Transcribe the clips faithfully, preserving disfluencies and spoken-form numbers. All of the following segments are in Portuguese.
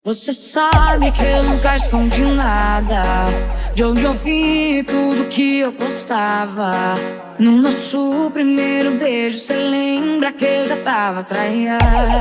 Você sabe que eu nunca escondi nada, de onde eu vi tudo que eu postava. No nosso primeiro beijo, cê lembra que eu já tava traída.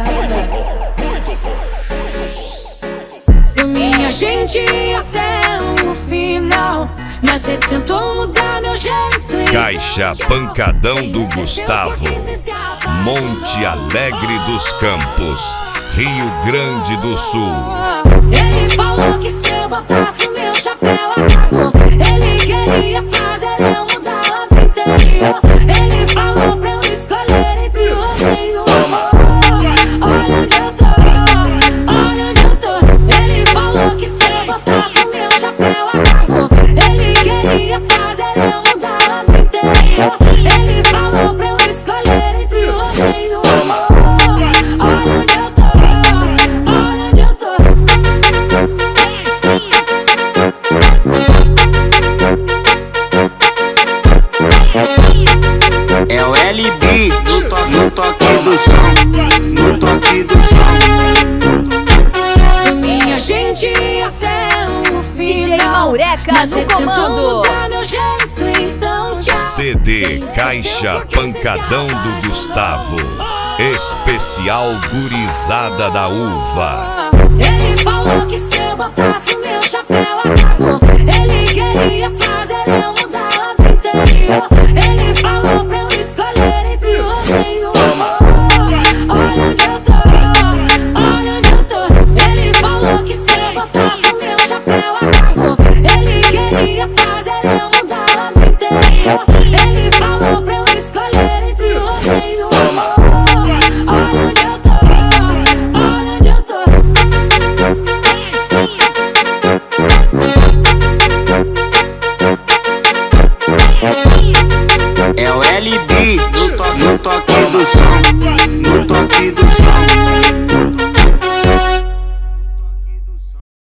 Eu, minha gente, até no final, mas cê tentou mudar meu jeito. Caixa Pancadão do Gustavo, Monte Alegre dos Campos, Rio Grande do Sul. Ele falou que se eu botasse meu chapéu acabou. Ele queria fazer eu mudar lá do interior. Ele falou pra eu escolher entre o outro e o amor. Olha onde eu tô, olha onde eu tô. Ele falou que se eu botasse meu chapéu acabou. Ele queria fazer eu mudar lá do interior. Ele falou pra eu escolher entre o outro e o amor. Olha onde eu tô. É o L B no, to no toque do som, no toque do som. Minha gente, até o final. D J Maureca no comando. Jeito, então tchau. C D Caixa Pancadão do Gustavo, especial Gurizada da Uva. Ele falou que se eu botasse meu chapéu acabou. Ele queria fazer eu mudar lá do interior. Ele falou pra eu escolher entre o outro e o amor. Olha onde eu tô, olha onde eu tô. Ele falou que se eu botasse meu chapéu acabou. Ele queria fazer eu mudar lá do interior. Ele falou pra eu escolher entre o outro e o amor. Olha onde eu tô, olha onde eu tô. É o L B no, to no toque do som.